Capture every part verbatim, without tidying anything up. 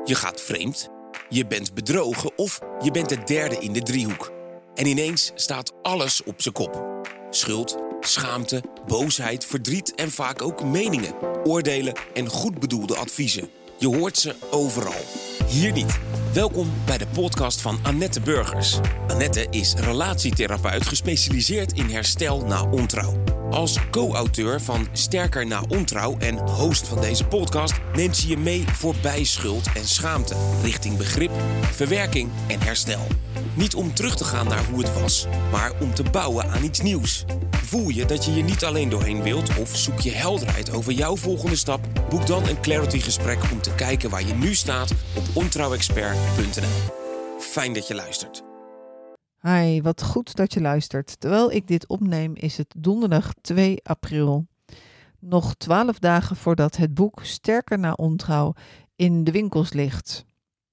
Je gaat vreemd, je bent bedrogen of je bent de derde in de driehoek. En ineens staat alles op zijn kop. Schuld, schaamte, boosheid, verdriet en vaak ook meningen, oordelen en goed bedoelde adviezen. Je hoort ze overal. Hier niet. Welkom bij de podcast van Annette Burgers. Annette is relatietherapeut gespecialiseerd in herstel na ontrouw. Als co-auteur van Sterker na ontrouw en host van deze podcast neemt ze je mee voorbij schuld en schaamte, richting begrip, verwerking en herstel. Niet om terug te gaan naar hoe het was, maar om te bouwen aan iets nieuws. Voel je dat je hier niet alleen doorheen wilt of zoek je helderheid over jouw volgende stap? Boek dan een Clarity gesprek om te kijken waar je nu staat op ontrouwexpert punt n l. Fijn dat je luistert. Hi, wat goed dat je luistert. Terwijl ik dit opneem is het donderdag twee april. Nog twaalf dagen voordat het boek Sterker na ontrouw in de winkels ligt.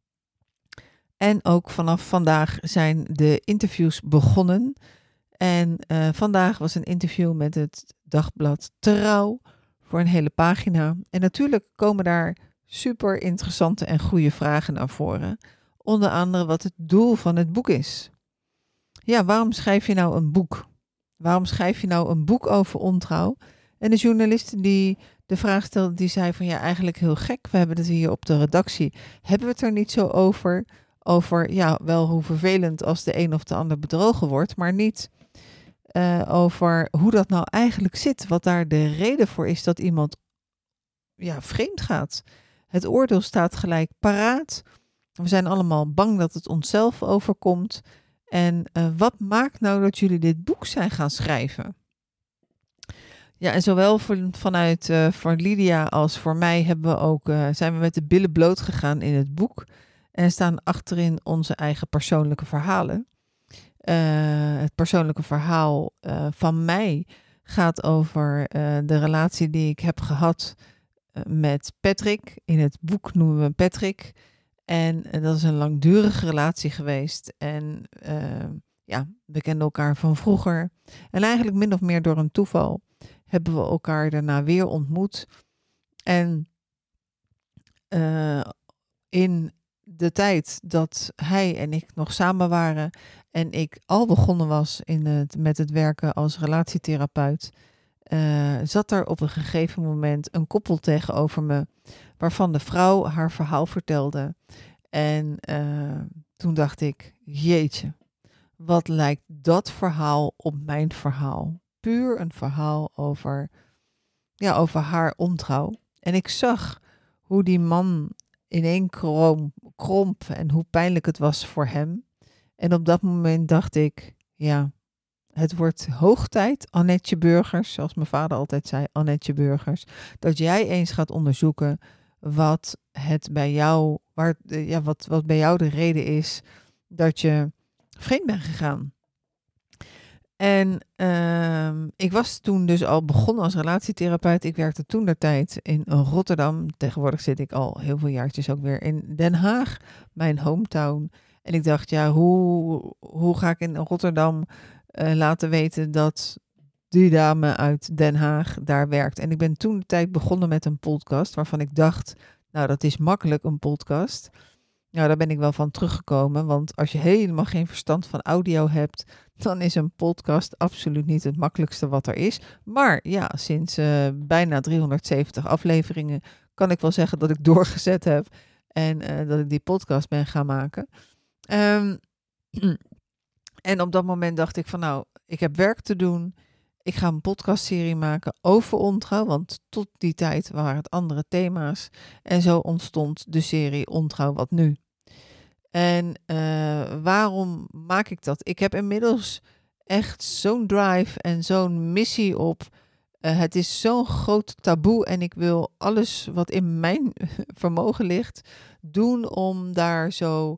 En ook vanaf vandaag zijn de interviews begonnen. En uh, vandaag was een interview met het dagblad Trouw voor een hele pagina. En natuurlijk komen daar super interessante en goede vragen naar voren. Onder andere wat het doel van het boek is. Ja, waarom schrijf je nou een boek? Waarom schrijf je nou een boek over ontrouw? En de journalist die de vraag stelde, die zei van ja, eigenlijk heel gek. We hebben het hier op de redactie. Hebben we het er niet zo over? Over, ja, wel hoe vervelend als de een of de ander bedrogen wordt, maar niet uh, over hoe dat nou eigenlijk zit. Wat daar de reden voor is dat iemand ja, vreemd gaat. Het oordeel staat gelijk paraat. We zijn allemaal bang dat het onszelf overkomt. En uh, wat maakt nou dat jullie dit boek zijn gaan schrijven? Ja, en zowel voor, vanuit uh, voor Lydia als voor mij hebben we ook, uh, zijn we met de billen bloot gegaan in het boek. En staan achterin onze eigen persoonlijke verhalen. Uh, het persoonlijke verhaal uh, van mij gaat over uh, de relatie die ik heb gehad uh, met Patrick. In het boek noemen we hem Patrick. En uh, dat is een langdurige relatie geweest. En uh, ja, we kenden elkaar van vroeger. En eigenlijk min of meer door een toeval hebben we elkaar daarna weer ontmoet. En uh, in de tijd dat hij en ik nog samen waren en ik al begonnen was in het, met het werken als relatietherapeut, uh, zat er op een gegeven moment een koppel tegenover me, waarvan de vrouw haar verhaal vertelde. En uh, toen dacht ik, jeetje, wat lijkt dat verhaal op mijn verhaal? Puur een verhaal over, ja, over haar ontrouw. En ik zag hoe die man ineen krom, kromp en hoe pijnlijk het was voor hem. En op dat moment dacht ik, ja, het wordt hoog tijd, Annetje Burgers, zoals mijn vader altijd zei, Annetje Burgers, dat jij eens gaat onderzoeken wat het bij jou, waar, ja, wat, wat bij jou de reden is dat je vreemd bent gegaan. En uh, ik was toen dus al begonnen als relatietherapeut. Ik werkte toen der tijd in Rotterdam. Tegenwoordig zit ik al heel veel jaartjes ook weer in Den Haag, mijn hometown. En ik dacht, ja, hoe, hoe ga ik in Rotterdam uh, laten weten dat die dame uit Den Haag daar werkt? En ik ben toen de tijd begonnen met een podcast waarvan ik dacht, nou, dat is makkelijk, een podcast. Nou, daar ben ik wel van teruggekomen, want als je helemaal geen verstand van audio hebt, dan is een podcast absoluut niet het makkelijkste wat er is. Maar ja, sinds uh, bijna driehonderdzeventig afleveringen kan ik wel zeggen dat ik doorgezet heb en uh, dat ik die podcast ben gaan maken. Um, en op dat moment dacht ik van nou, ik heb werk te doen. Ik ga een podcastserie maken over ontrouw, want tot die tijd waren het andere thema's. En zo ontstond de serie Ontrouw wat nu. En uh, waarom maak ik dat? Ik heb inmiddels echt zo'n drive en zo'n missie op. Uh, het is zo'n groot taboe en ik wil alles wat in mijn vermogen ligt doen om daar zo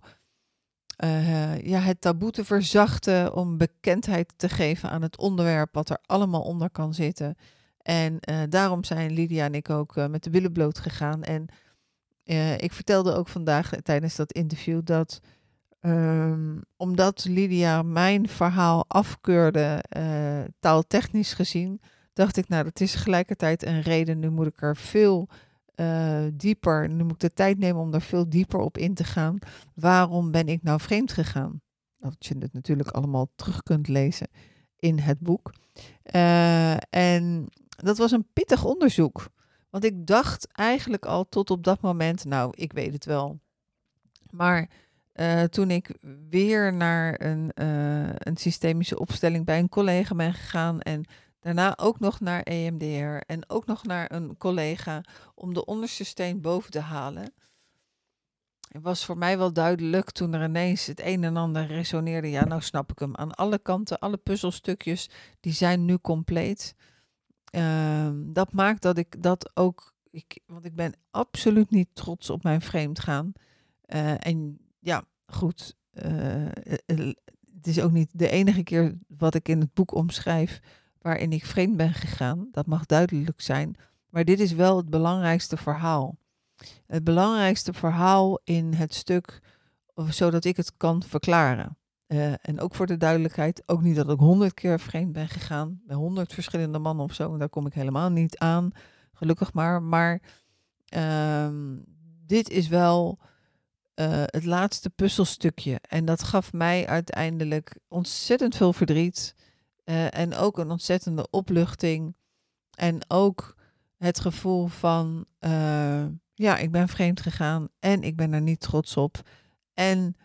uh, ja, het taboe te verzachten, om bekendheid te geven aan het onderwerp wat er allemaal onder kan zitten. En uh, daarom zijn Lydia en ik ook uh, met de billen bloot gegaan. En uh, ik vertelde ook vandaag tijdens dat interview dat um, omdat Lydia mijn verhaal afkeurde, uh, taaltechnisch gezien, dacht ik, nou, dat is tegelijkertijd een reden. Nu moet ik er veel uh, dieper, nu moet ik de tijd nemen om daar veel dieper op in te gaan. Waarom ben ik nou vreemd gegaan? Dat je het natuurlijk allemaal terug kunt lezen in het boek. Uh, en dat was een pittig onderzoek. Want ik dacht eigenlijk al tot op dat moment, nou, ik weet het wel. Maar uh, toen ik weer naar een, uh, een systemische opstelling bij een collega ben gegaan en daarna ook nog naar E M D R en ook nog naar een collega om de onderste steen boven te halen. Het was voor mij wel duidelijk toen er ineens het een en ander resoneerde. Ja, nou snap ik hem. Aan alle kanten, alle puzzelstukjes, die zijn nu compleet. Uh, dat maakt dat ik dat ook, ik, want ik ben absoluut niet trots op mijn vreemdgaan. Uh, en ja, goed, uh, het is ook niet de enige keer wat ik in het boek omschrijf waarin ik vreemd ben gegaan. Dat mag duidelijk zijn. Maar dit is wel het belangrijkste verhaal. Het belangrijkste verhaal in het stuk, zodat ik het kan verklaren. Uh, en ook voor de duidelijkheid, ook niet dat ik honderd keer vreemd ben gegaan, bij honderd verschillende mannen of zo, daar kom ik helemaal niet aan, gelukkig maar. Maar uh, dit is wel uh, het laatste puzzelstukje. En dat gaf mij uiteindelijk ontzettend veel verdriet uh, en ook een ontzettende opluchting. En ook het gevoel van, uh, ja, ik ben vreemd gegaan en ik ben er niet trots op. En,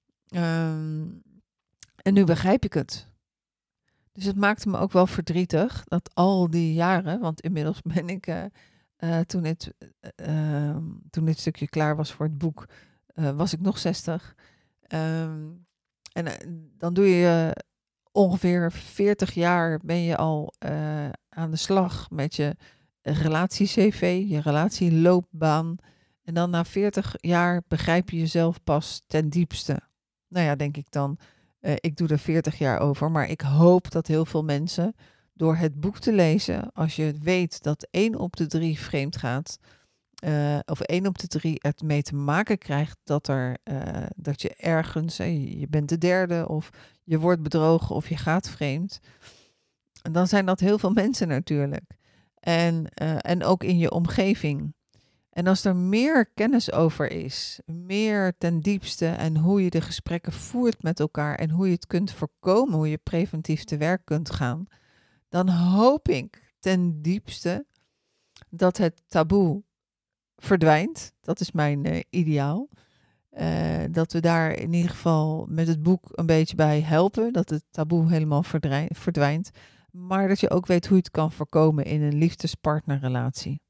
um, en nu begrijp ik het. Dus het maakte me ook wel verdrietig dat al die jaren, want inmiddels ben ik, uh, uh, toen, dit, uh, toen dit stukje klaar was voor het boek, uh, was ik nog zestig. Um, en uh, dan doe je uh, ongeveer veertig jaar ben je al uh, aan de slag met je relatie-C V, je relatieloopbaan. En dan na veertig jaar begrijp je jezelf pas ten diepste. Nou ja, denk ik dan, uh, ik doe er veertig jaar over. Maar ik hoop dat heel veel mensen door het boek te lezen, als je weet dat één op de drie vreemd gaat, uh, of één op de drie het mee te maken krijgt dat, er, uh, dat je ergens, uh, je bent de derde of je wordt bedrogen of je gaat vreemd. En dan zijn dat heel veel mensen natuurlijk. En, uh, en ook in je omgeving. En als er meer kennis over is, meer ten diepste en hoe je de gesprekken voert met elkaar en hoe je het kunt voorkomen, hoe je preventief te werk kunt gaan, dan hoop ik ten diepste dat het taboe verdwijnt. Dat is mijn uh, ideaal. Uh, dat we daar in ieder geval met het boek een beetje bij helpen, dat het taboe helemaal verdrij- verdwijnt. Maar dat je ook weet hoe je het kan voorkomen in een liefdespartnerrelatie.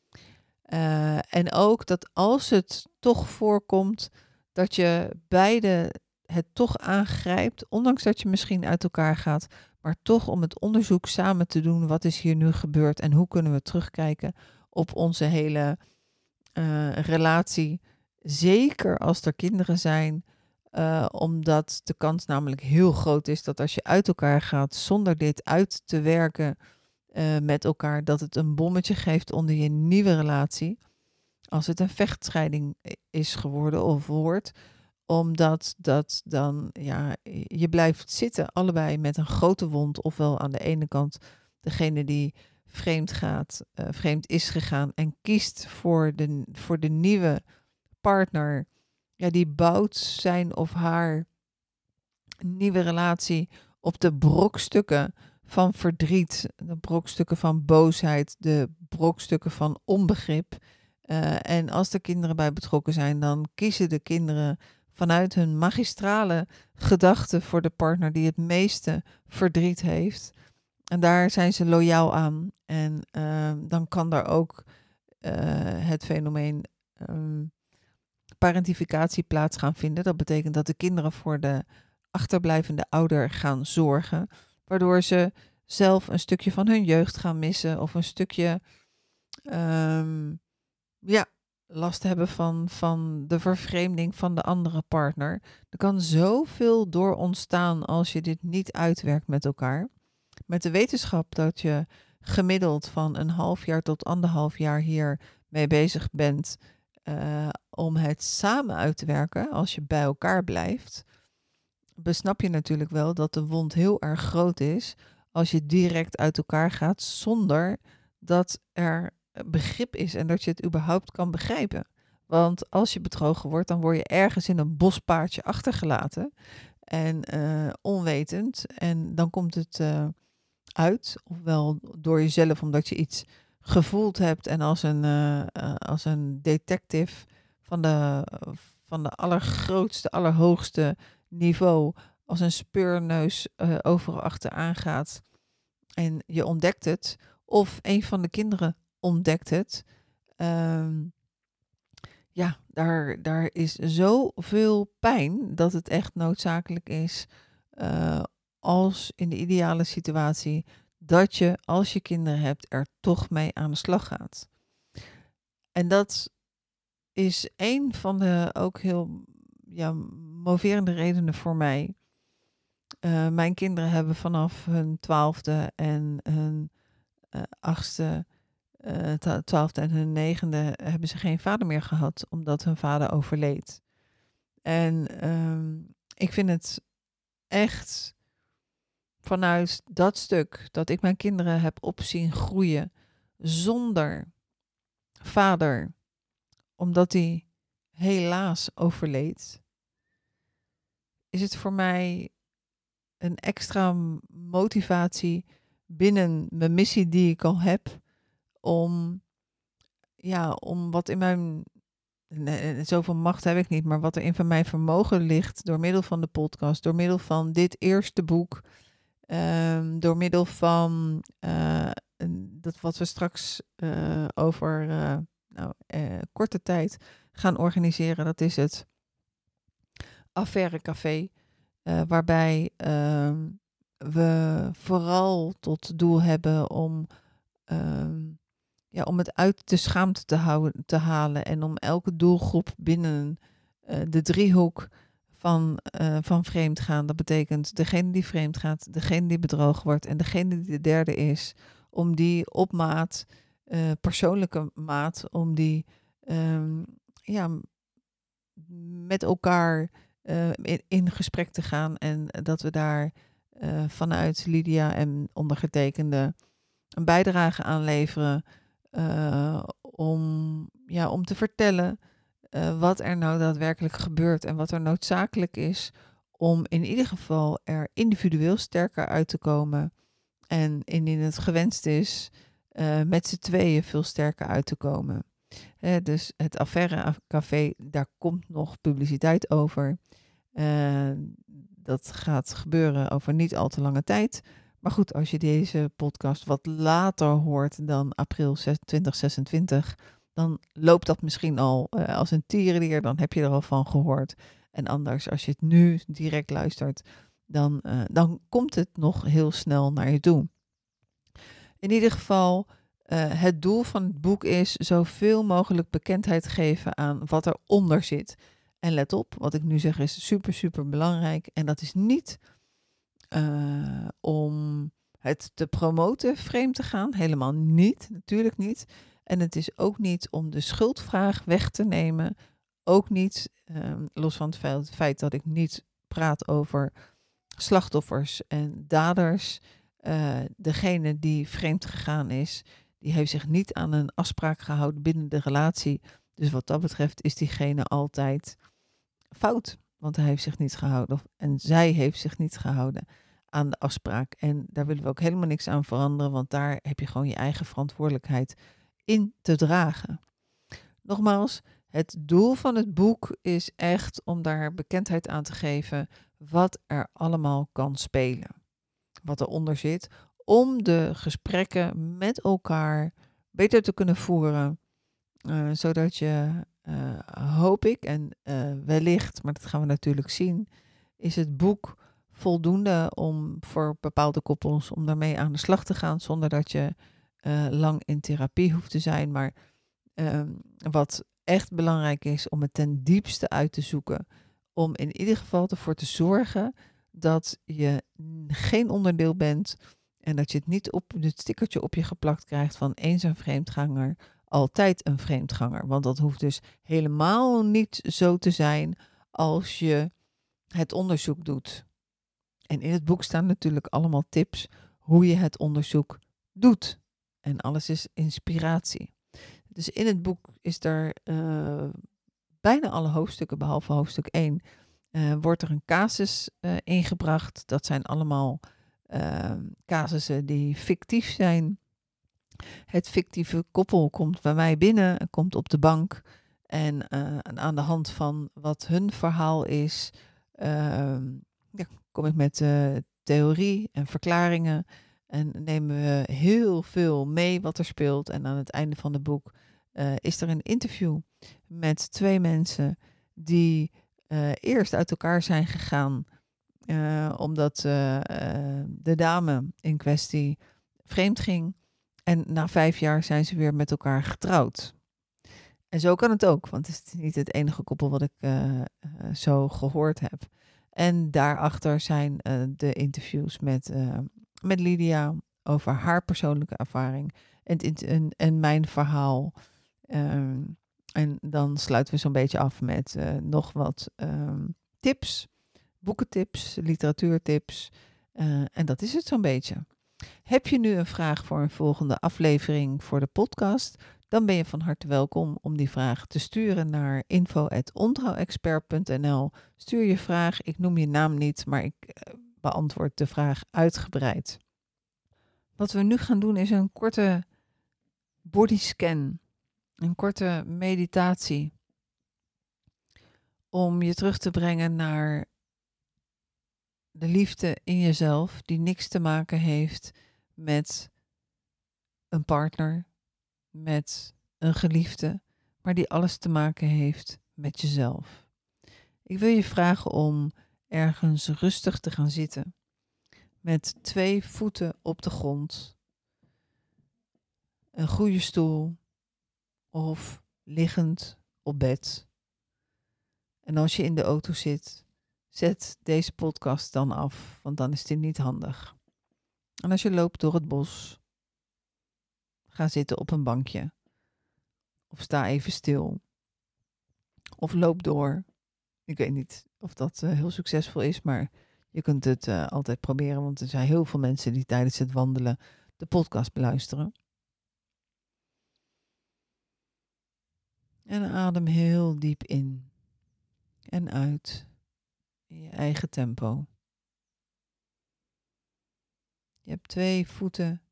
Uh, en ook dat als het toch voorkomt, dat je beide het toch aangrijpt, ondanks dat je misschien uit elkaar gaat, maar toch om het onderzoek samen te doen, wat is hier nu gebeurd en hoe kunnen we terugkijken op onze hele uh, relatie. Zeker als er kinderen zijn, uh, omdat de kans namelijk heel groot is dat als je uit elkaar gaat zonder dit uit te werken uh, met elkaar, dat het een bommetje geeft onder je nieuwe relatie. Als het een vechtscheiding is geworden of wordt, omdat dat dan, ja, je blijft zitten allebei met een grote wond, ofwel aan de ene kant degene die vreemd gaat, uh, vreemd is gegaan en kiest voor de, voor de nieuwe partner, ja, die bouwt zijn of haar nieuwe relatie op de brokstukken van verdriet, de brokstukken van boosheid, de brokstukken van onbegrip. Uh, en als er kinderen bij betrokken zijn, dan kiezen de kinderen vanuit hun magistrale gedachten voor de partner die het meeste verdriet heeft. En daar zijn ze loyaal aan. En uh, dan kan daar ook uh, het fenomeen um, parentificatie plaats gaan vinden. Dat betekent dat de kinderen voor de achterblijvende ouder gaan zorgen, waardoor ze zelf een stukje van hun jeugd gaan missen of een stukje um, ja, last hebben van, van de vervreemding van de andere partner. Er kan zoveel door ontstaan als je dit niet uitwerkt met elkaar. Met de wetenschap dat je gemiddeld van een half jaar tot anderhalf jaar hier mee bezig bent uh, om het samen uit te werken, als je bij elkaar blijft, besnap je natuurlijk wel dat de wond heel erg groot is als je direct uit elkaar gaat zonder dat er begrip is en dat je het überhaupt kan begrijpen. Want als je bedrogen wordt, dan word je ergens in een bospaardje achtergelaten en uh, onwetend. En dan komt het uh, uit, ofwel door jezelf omdat je iets gevoeld hebt en als een, uh, uh, als een detective van de, van de allergrootste, allerhoogste niveau, als een speurneus uh, overal achteraan gaat en je ontdekt het, of een van de kinderen ontdekt het. Um, ja, daar, daar is zoveel pijn dat het echt noodzakelijk is, uh, als in de ideale situatie, dat je, als je kinderen hebt, er toch mee aan de slag gaat. En dat is een van de ook heel ja, moverende redenen voor mij. Uh, mijn kinderen hebben vanaf hun twaalfde en hun uh, achtste, uh, twaalfde en hun negende hebben ze geen vader meer gehad, omdat hun vader overleed. En um, ik vind het echt vanuit dat stuk dat ik mijn kinderen heb op zien groeien zonder vader, omdat hij helaas overleed, is het voor mij een extra motivatie binnen mijn missie die ik al heb, om, ja, om wat in mijn, nee, zoveel macht heb ik niet, maar wat er in van mijn vermogen ligt, door middel van de podcast, door middel van dit eerste boek, um, door middel van uh, dat wat we straks uh, over uh, nou, uh, korte tijd gaan organiseren, dat is het Affaire Café. Uh, waarbij uh, we vooral tot doel hebben om, uh, ja, om het uit de schaamte te, houden, te halen en om elke doelgroep binnen uh, de driehoek van, uh, van vreemdgaan. Dat betekent degene die vreemd gaat, degene die bedrogen wordt en degene die de derde is, om die op maat, uh, persoonlijke maat, om die um, ja, met elkaar Uh, in, in gesprek te gaan en dat we daar uh, vanuit Lydia en ondergetekende een bijdrage aan leveren uh, om, ja, om te vertellen uh, wat er nou daadwerkelijk gebeurt en wat er noodzakelijk is om in ieder geval er individueel sterker uit te komen en indien het gewenst is uh, met z'n tweeën veel sterker uit te komen. Uh, dus het Affaire Café, daar komt nog publiciteit over. Uh, dat gaat gebeuren over niet al te lange tijd. Maar goed, als je deze podcast wat later hoort dan april twintig zesentwintig, dan loopt dat misschien al uh, als een tierenlier, dan heb je er al van gehoord. En anders, als je het nu direct luistert, dan, uh, dan komt het nog heel snel naar je toe. In ieder geval, uh, het doel van het boek is zoveel mogelijk bekendheid geven aan wat eronder zit. En let op, wat ik nu zeg is super, super belangrijk. En dat is niet uh, om het te promoten vreemd te gaan. Helemaal niet, natuurlijk niet. En het is ook niet om de schuldvraag weg te nemen. Ook niet, uh, los van het feit dat ik niet praat over slachtoffers en daders. Uh, degene die vreemd gegaan is, die heeft zich niet aan een afspraak gehouden binnen de relatie. Dus wat dat betreft is diegene altijd fout, want hij heeft zich niet gehouden of, en zij heeft zich niet gehouden aan de afspraak. En daar willen we ook helemaal niks aan veranderen, want daar heb je gewoon je eigen verantwoordelijkheid in te dragen. Nogmaals, het doel van het boek is echt om daar bekendheid aan te geven wat er allemaal kan spelen. Wat eronder zit, om de gesprekken met elkaar beter te kunnen voeren, uh, zodat je, uh, hoop ik, en uh, wellicht, maar dat gaan we natuurlijk zien, is het boek voldoende om voor bepaalde koppels om daarmee aan de slag te gaan, zonder dat je uh, lang in therapie hoeft te zijn. Maar uh, wat echt belangrijk is om het ten diepste uit te zoeken, om in ieder geval ervoor te zorgen dat je geen onderdeel bent en dat je het niet op het stickertje op je geplakt krijgt van eens een vreemdganger, altijd een vreemdganger. Want dat hoeft dus helemaal niet zo te zijn als je het onderzoek doet. En in het boek staan natuurlijk allemaal tips hoe je het onderzoek doet. En alles is inspiratie. Dus in het boek is er uh, bijna alle hoofdstukken, behalve hoofdstuk één, uh, wordt er een casus uh, ingebracht. Dat zijn allemaal uh, casussen die fictief zijn. Het fictieve koppel komt bij mij binnen, komt op de bank. En uh, aan de hand van wat hun verhaal is, uh, ja, kom ik met uh, theorie en verklaringen. En nemen we heel veel mee wat er speelt. En aan het einde van het boek uh, is er een interview met twee mensen die uh, eerst uit elkaar zijn gegaan. Uh, omdat uh, uh, de dame in kwestie vreemd ging. En na vijf jaar zijn ze weer met elkaar getrouwd. En zo kan het ook, want het is niet het enige koppel wat ik uh, uh, zo gehoord heb. En daarachter zijn uh, de interviews met, uh, met Lydia over haar persoonlijke ervaring en, en, en mijn verhaal. Um, en dan sluiten we zo'n beetje af met uh, nog wat um, tips, boekentips, literatuurtips. Uh, en dat is het zo'n beetje. Heb je nu een vraag voor een volgende aflevering voor de podcast? Dan ben je van harte welkom om die vraag te sturen naar info at ontrouwexpert punt n l. Stuur je vraag, ik noem je naam niet, maar ik uh, beantwoord de vraag uitgebreid. Wat we nu gaan doen is een korte bodyscan, een korte meditatie. Om je terug te brengen naar de liefde in jezelf, die niks te maken heeft met een partner, met een geliefde, maar die alles te maken heeft met jezelf. Ik wil je vragen om ergens rustig te gaan zitten, met twee voeten op de grond, een goede stoel of liggend op bed. En als je in de auto zit, zet deze podcast dan af, want dan is dit niet handig. En als je loopt door het bos, ga zitten op een bankje. Of sta even stil. Of loop door. Ik weet niet of dat uh, heel succesvol is, maar je kunt het uh, altijd proberen, want er zijn heel veel mensen die tijdens het wandelen de podcast beluisteren. En adem heel diep in en uit in je eigen tempo. Je hebt twee voeten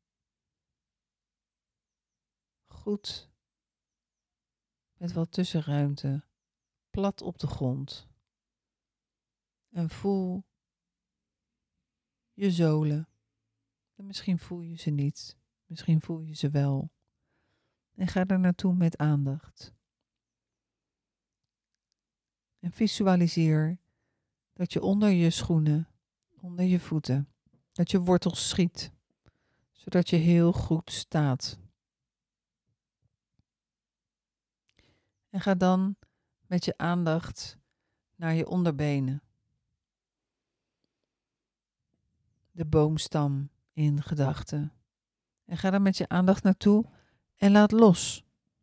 goed met wat tussenruimte plat op de grond. En voel je zolen. En misschien voel je ze niet. Misschien voel je ze wel. En ga er naartoe met aandacht. En visualiseer dat je onder je schoenen, onder je voeten, dat je wortels schiet. Zodat je heel goed staat. En ga dan met je aandacht naar je onderbenen. De boomstam in gedachten. En ga daar met je aandacht naartoe en laat los.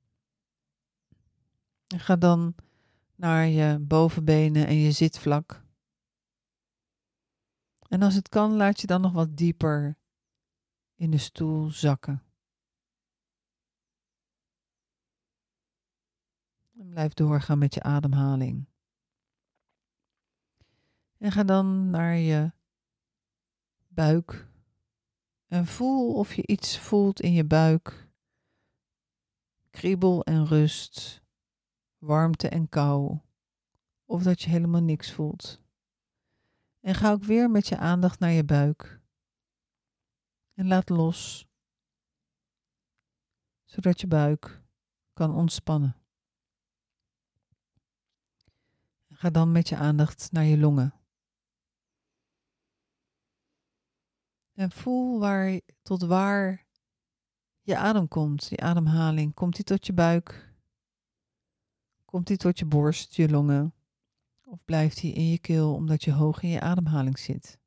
En ga dan naar je bovenbenen en je zitvlak. En als het kan, laat je dan nog wat dieper in de stoel zakken. En blijf doorgaan met je ademhaling. En ga dan naar je buik. En voel of je iets voelt in je buik. Kriebel en rust. Warmte en kou. Of dat je helemaal niks voelt. En ga ook weer met je aandacht naar je buik. En laat los. Zodat je buik kan ontspannen. Ga dan met je aandacht naar je longen. En voel waar, tot waar je adem komt, die ademhaling. Komt die tot je buik? Komt die tot je borst, je longen? Of blijft die in je keel omdat je hoog in je ademhaling zit?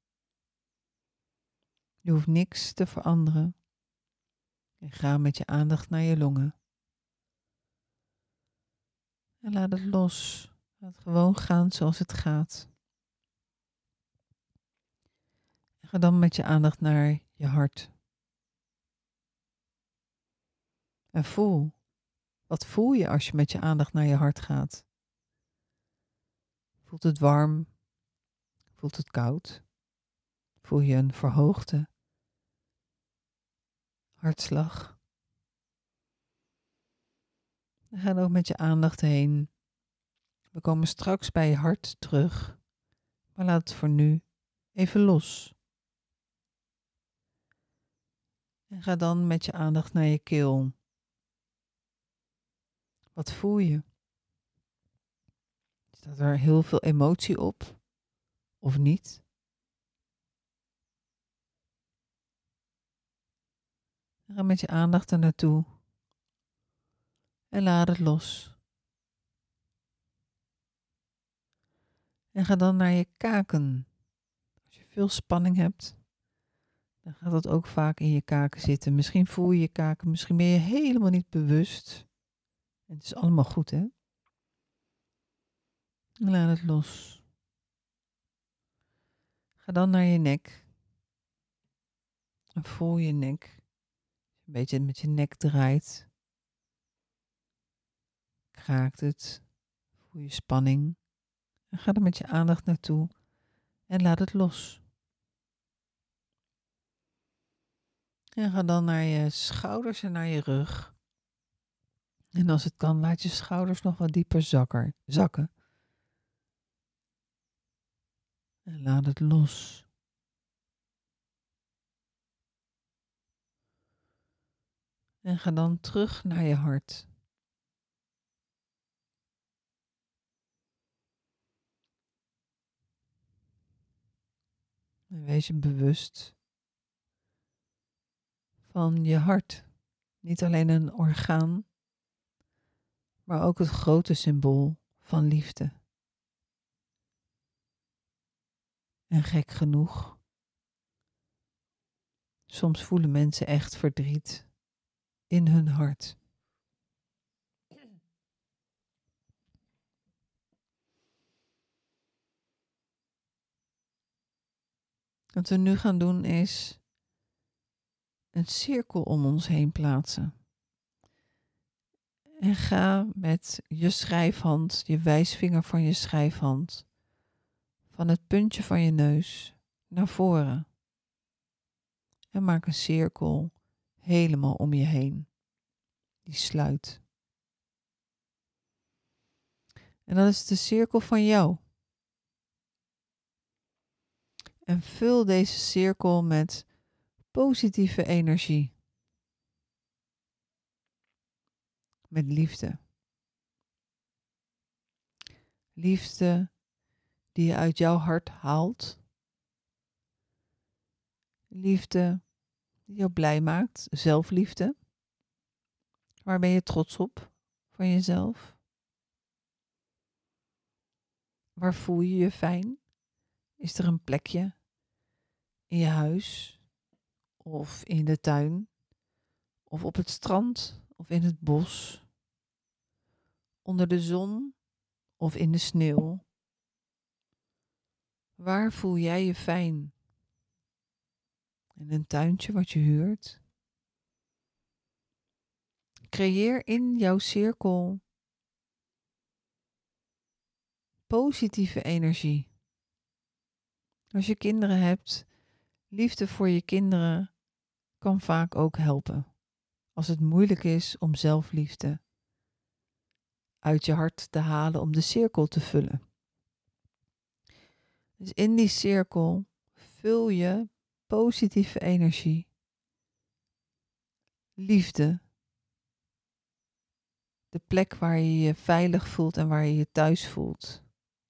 Je hoeft niks te veranderen. En ga met je aandacht naar je longen. En laat het los. Laat het gewoon gaan zoals het gaat. Ga dan met je aandacht naar je hart. En voel Wat voel je als je met je aandacht naar je hart gaat? Voelt het warm? Voelt het koud? Voel je een verhoogde hartslag? Ga ook met je aandacht heen. We komen straks bij je hart terug, maar laat het voor nu even los. En ga dan met je aandacht naar je keel. Wat voel je? Staat er heel veel emotie op of niet? Ga met je aandacht er naartoe en laat het los. En ga dan naar je kaken. Als je veel spanning hebt, dan gaat dat ook vaak in je kaken zitten. Misschien voel je je kaken, misschien ben je helemaal niet bewust. En het is allemaal goed, hè? En laat het los. Ga dan naar je nek. En voel je nek. Een beetje met je nek draait. Kraakt het. Voel je spanning. En ga er met je aandacht naartoe. En laat het los. En ga dan naar je schouders en naar je rug. En als het kan, laat je schouders nog wat dieper zakken. zakken. En laat het los. En ga dan terug naar je hart. En wees je bewust van je hart. Niet alleen een orgaan, maar ook het grote symbool van liefde. En gek genoeg, soms voelen mensen echt verdriet in hun hart. Wat we nu gaan doen is een cirkel om ons heen plaatsen. En ga met je schrijfhand, je wijsvinger van je schrijfhand, van het puntje van je neus naar voren. En maak een cirkel helemaal om je heen. Die sluit. En dat is de cirkel van jou. En vul deze cirkel met positieve energie. Met liefde. Liefde die je uit jouw hart haalt. Liefde die jou blij maakt. Zelfliefde. Waar ben je trots op van jezelf? Waar voel je je fijn? Is er een plekje in je huis? Of in de tuin? Of op het strand? Of in het bos? Onder de zon? Of in de sneeuw? Waar voel jij je fijn? In een tuintje wat je huurt? Creëer in jouw cirkel positieve energie. Als je kinderen hebt, liefde voor je kinderen kan vaak ook helpen. Als het moeilijk is om zelfliefde uit je hart te halen om de cirkel te vullen. Dus in die cirkel vul je positieve energie, liefde, de plek waar je je veilig voelt en waar je je thuis voelt.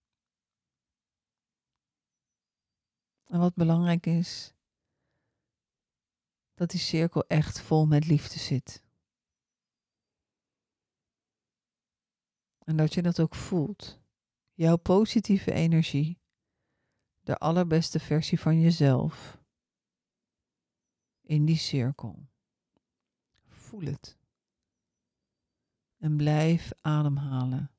En wat belangrijk is, dat die cirkel echt vol met liefde zit. En dat je dat ook voelt. Jouw positieve energie, de allerbeste versie van jezelf, in die cirkel. Voel het. En blijf ademhalen.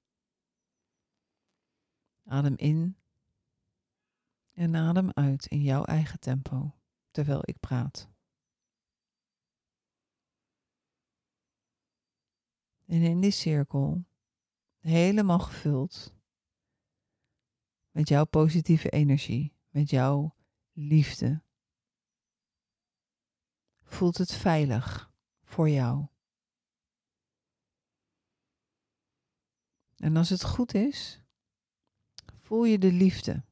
Adem in en adem uit in jouw eigen tempo, terwijl ik praat. En in die cirkel, helemaal gevuld met jouw positieve energie, met jouw liefde, voelt het veilig voor jou. En als het goed is, voel je de liefde.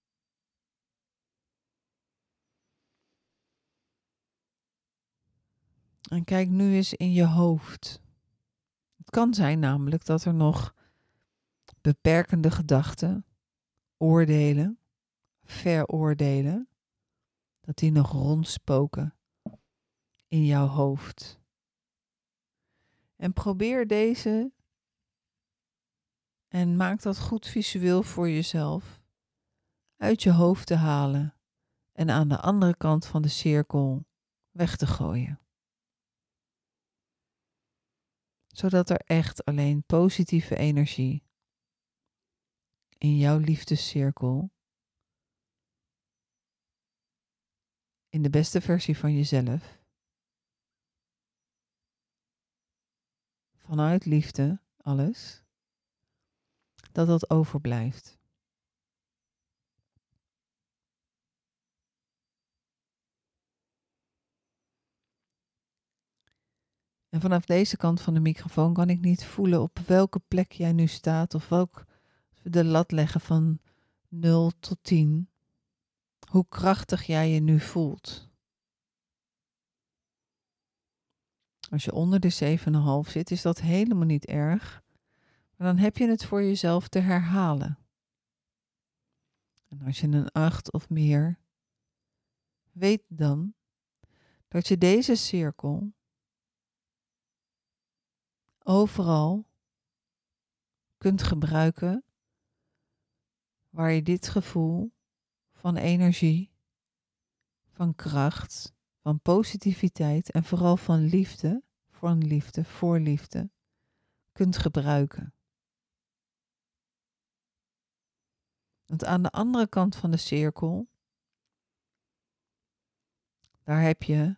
En kijk nu eens in je hoofd. Het kan zijn namelijk dat er nog beperkende gedachten, oordelen, veroordelen, dat die nog rondspoken in jouw hoofd. En probeer deze en maak dat goed visueel voor jezelf uit je hoofd te halen en aan de andere kant van de cirkel weg te gooien. Zodat er echt alleen positieve energie in jouw liefdescirkel, in de beste versie van jezelf, vanuit liefde, alles, dat dat overblijft. En vanaf deze kant van de microfoon kan ik niet voelen op welke plek jij nu staat of welk de lat leggen van nul tot tien. Hoe krachtig jij je nu voelt. Als je onder de zeven komma vijf zit, is dat helemaal niet erg. Maar dan heb je het voor jezelf te herhalen. En als je een acht of meer, weet dan dat je deze cirkel overal kunt gebruiken waar je dit gevoel van energie, van kracht, van positiviteit en vooral van liefde, van liefde, voor liefde, kunt gebruiken. Want aan de andere kant van de cirkel, daar heb je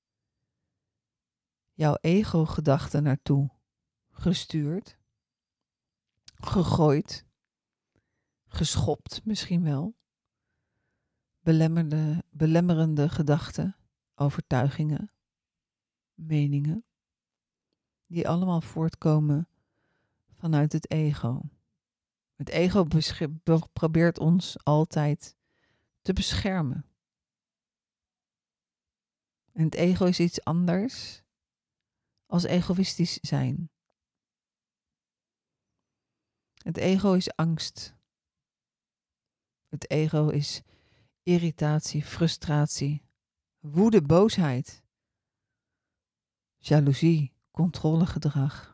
jouw ego-gedachten naartoe gestuurd, gegooid, geschopt misschien wel. Belemmerende, belemmerende gedachten, overtuigingen, meningen, die allemaal voortkomen vanuit het ego. Het ego besch- probeert ons altijd te beschermen. En het ego is iets anders als egoïstisch zijn. Het ego is angst. Het ego is irritatie, frustratie, woede, boosheid, jaloezie, controlegedrag.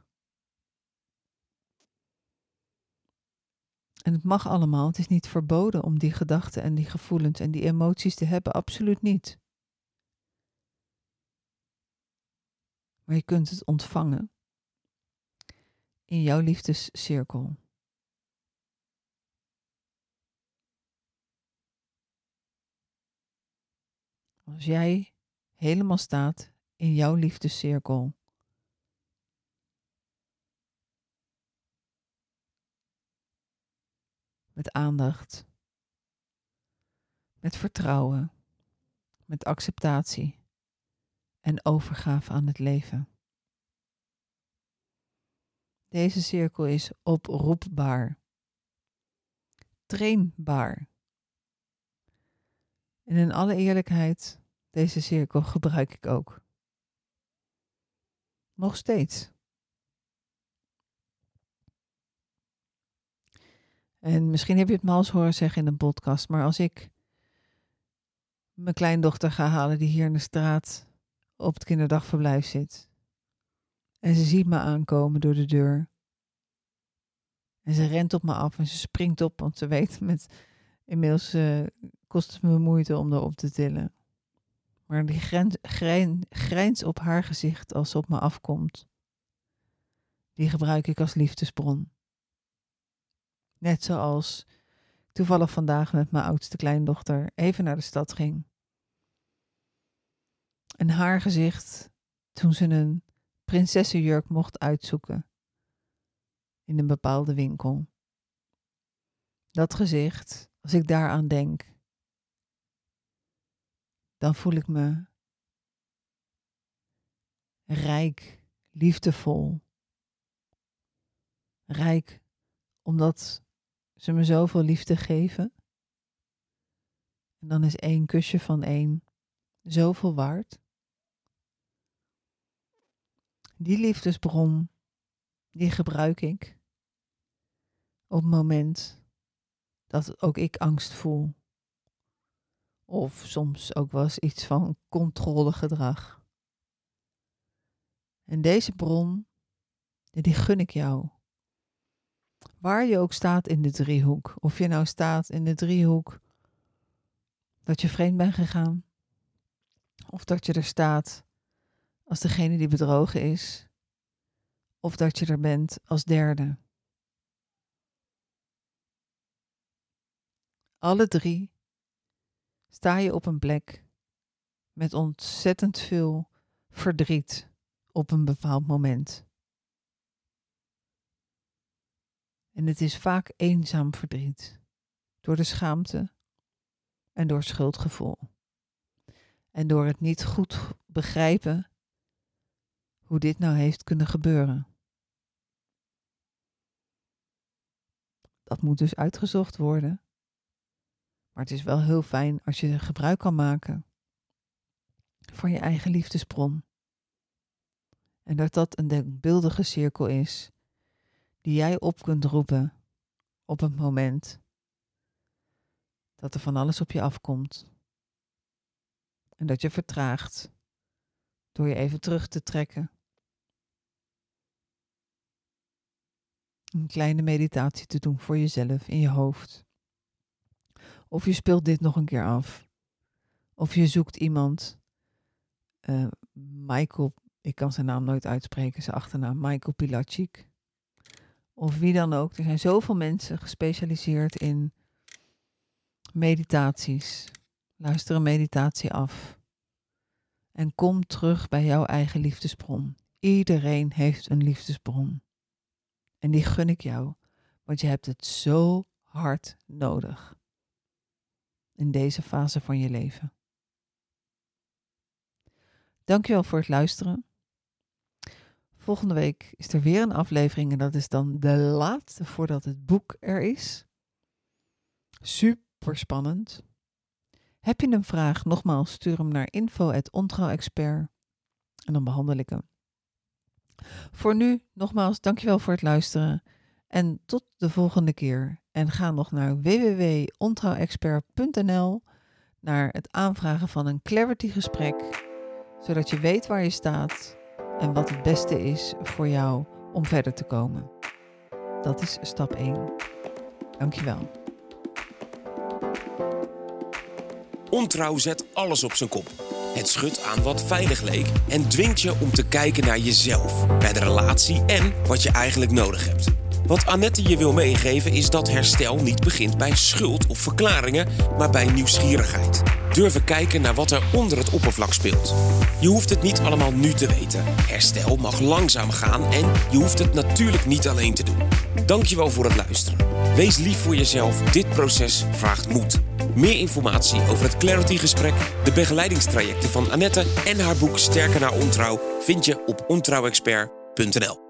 En het mag allemaal, het is niet verboden om die gedachten en die gevoelens en die emoties te hebben, absoluut niet. Maar je kunt het ontvangen in jouw liefdescirkel. Als jij helemaal staat in jouw liefdescirkel. Met aandacht. Met vertrouwen. Met acceptatie. En overgave aan het leven. Deze cirkel is oproepbaar. Trainbaar. En in alle eerlijkheid, deze cirkel gebruik ik ook. Nog steeds. En misschien heb je het me al eens horen zeggen in een podcast, maar als ik mijn kleindochter ga halen die hier in de straat op het kinderdagverblijf zit. En ze ziet me aankomen door de deur. En ze rent op me af en ze springt op, want ze weet met, inmiddels uh, kost het me moeite om erop te tillen. Maar die grens, grijns, grijns op haar gezicht als ze op me afkomt, die gebruik ik als liefdesbron. Net zoals ik toevallig vandaag met mijn oudste kleindochter even naar de stad ging. En haar gezicht, toen ze een prinsessenjurk mocht uitzoeken, in een bepaalde winkel. Dat gezicht, als ik daaraan denk, dan voel ik me rijk, liefdevol. Rijk omdat ze me zoveel liefde geven. En dan is één kusje van één zoveel waard. Die liefdesbron, die gebruik ik op het moment dat ook ik angst voel. Of soms ook wel eens iets van controlegedrag. En deze bron, die gun ik jou. Waar je ook staat in de driehoek. Of je nou staat in de driehoek dat je vreemd bent gegaan. Of dat je er staat als degene die bedrogen is. Of dat je er bent als derde. Alle drie sta je op een plek met ontzettend veel verdriet op een bepaald moment. En het is vaak eenzaam verdriet, door de schaamte en door schuldgevoel. En door het niet goed begrijpen hoe dit nou heeft kunnen gebeuren. Dat moet dus uitgezocht worden. Maar het is wel heel fijn als je gebruik kan maken van je eigen liefdesbron. En dat dat een denkbeeldige cirkel is die jij op kunt roepen op het moment dat er van alles op je afkomt. En dat je vertraagt door je even terug te trekken. Een kleine meditatie te doen voor jezelf in je hoofd. Of je speelt dit nog een keer af. Of je zoekt iemand, uh, Michael, ik kan zijn naam nooit uitspreken, zijn achternaam, Michael Pilatschik. Of wie dan ook. Er zijn zoveel mensen gespecialiseerd in meditaties. Luister een meditatie af. En kom terug bij jouw eigen liefdesbron. Iedereen heeft een liefdesbron. En die gun ik jou, want je hebt het zo hard nodig. In deze fase van je leven. Dankjewel voor het luisteren. Volgende week is er weer een aflevering en dat is dan de laatste voordat het boek er is. Super spannend. Heb je een vraag? Nogmaals, stuur hem naar info at ontrouwexpert en dan behandel ik hem. Voor nu, nogmaals, dankjewel voor het luisteren en tot de volgende keer. En ga nog naar w w w punt ontrouwexpert punt n l naar het aanvragen van een clarity gesprek, zodat je weet waar je staat en wat het beste is voor jou om verder te komen. Dat is stap één. Dankjewel. Ontrouw zet alles op zijn kop. Het schudt aan wat veilig leek en dwingt je om te kijken naar jezelf, naar de relatie en wat je eigenlijk nodig hebt. Wat Annette je wil meegeven is dat herstel niet begint bij schuld of verklaringen, maar bij nieuwsgierigheid. Durven kijken naar wat er onder het oppervlak speelt. Je hoeft het niet allemaal nu te weten. Herstel mag langzaam gaan en je hoeft het natuurlijk niet alleen te doen. Dankjewel voor het luisteren. Wees lief voor jezelf, dit proces vraagt moed. Meer informatie over het Clarity-gesprek, de begeleidingstrajecten van Annette en haar boek Sterker naar ontrouw vind je op ontrouwexpert punt n l.